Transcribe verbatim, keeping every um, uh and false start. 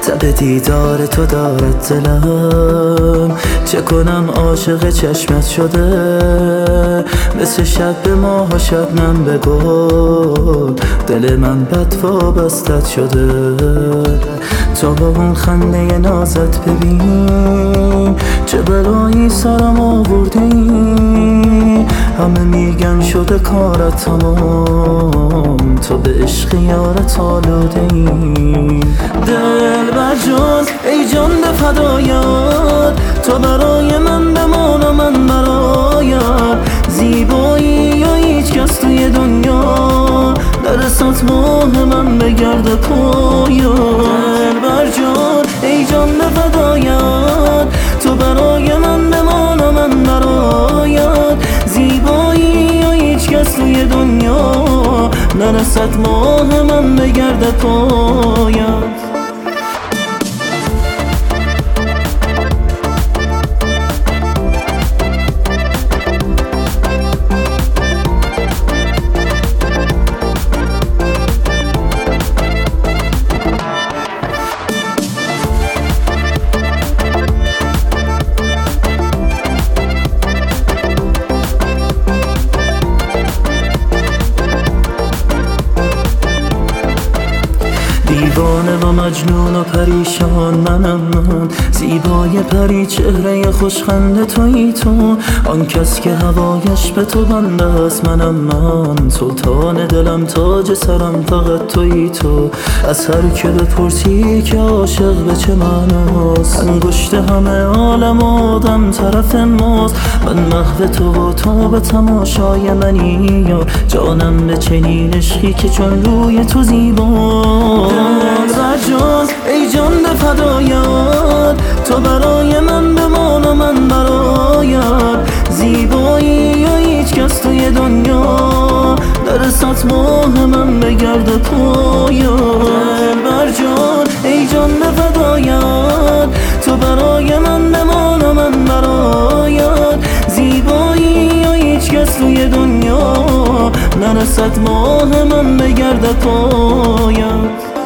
تب دیدار تو دارد دلم، چه کنم عاشق چشمت شده. مثل شب به ماه شبنم به گل، دل من بد وابستت شده. تا با اون خنده نازت ببین چه بلایی سرم آوردی. همه میگن شده کارت تمام، تو به عشق یارت آلوده ای. دل بر جان ای جان به فدایت، تو برای من بمان و من برایت. زیبایی یا هیچ کس توی دنیا، نرسد ماه من بگرده پایا. دل بر جان ای جان به فدایت، تو برای من بمان و من برایت. زیبایی یا هیچ کس توی دنیا، نرسد ماه من بگرده پایت. دیوانه و مجنون و پریشان منم من، زیبای پری چهره خوشخنده تویی تو. آن کس که هوایش به تو بنده است منم من، سلطان دلم تاج سرم فقط تویی تو. از هر که بپرسی که عاشق به چه معناست، انگشت همه عالم آدم طرف ماست. من محو تو و تو به تماشای منی یار، جانم به چنین عشقی که چون روی تو زیبا. جان ای جان به فدایت، تو برای من بمان و من برایت. زیبایی یا هیچ کس توی دنیا، نرسد ماه من بگرده پایت. دل بر جان ای جان به فدایت، تو برای من بمان و من برایت. زیبایی یا هیچ کس توی دنیا، نرسد ماه من بگرده پایت.